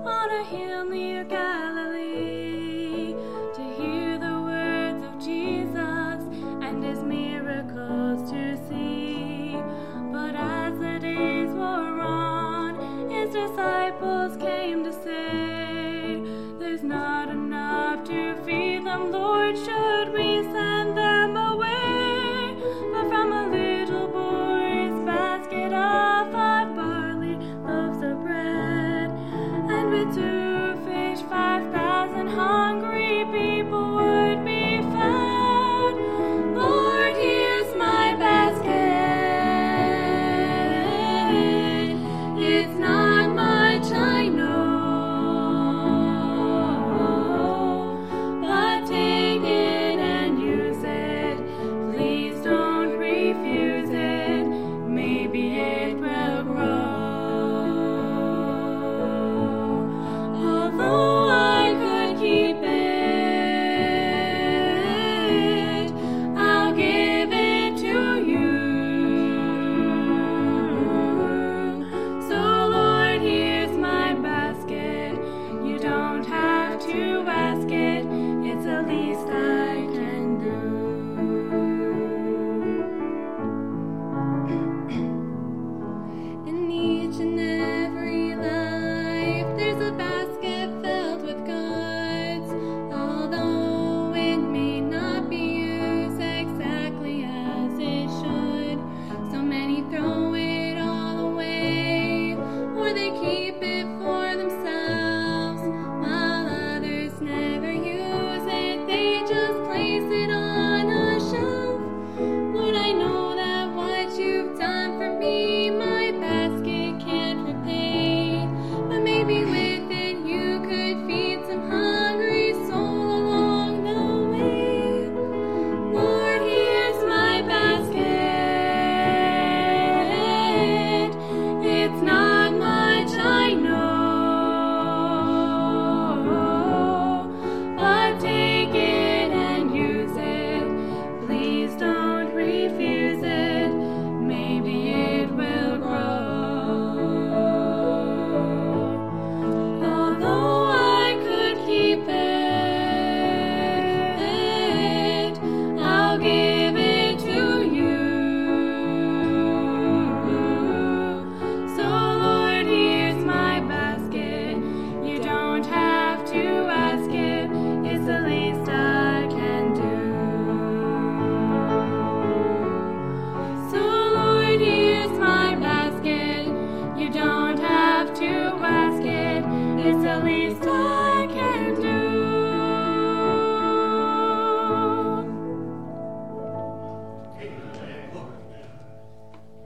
on a hill near Galilee to hear the words of Jesus and his miracles to see. But as the days wore on, his disciples came to say, "There's not enough to feed them, Lord, should we send them away?" But from a little boy's basket of 5 barley loaves of bread, and with 2 fish 5,000 hungry people would be fed. Lord, here's my basket. It's not much, I know, but take it and use it. Please don't refuse it. Maybe it will grow. Although I could keep it, I'll give it to you. So Lord, here's my basket. You don't have to ask it. It's the least I can do. In each and every life, there's a basket filled with goods. Although it may not be used exactly as it should, so many throw it all away, or they keep it for themselves, while others never use it. They just place it on a shelf. Lord, I know that what you've done for me, my basket can't repay, but maybe with it you could feed some hungry soul along the way. Lord, here's my basket. It's not much, I know, but take it and use it. Please don't refuse it. Maybe it will grow. Although I could keep it, I'll give it to you. So Lord, here's my basket. You don't have to ask it. It's the least I can do. So Lord, here's my basket. You don't have to ask it. It's the least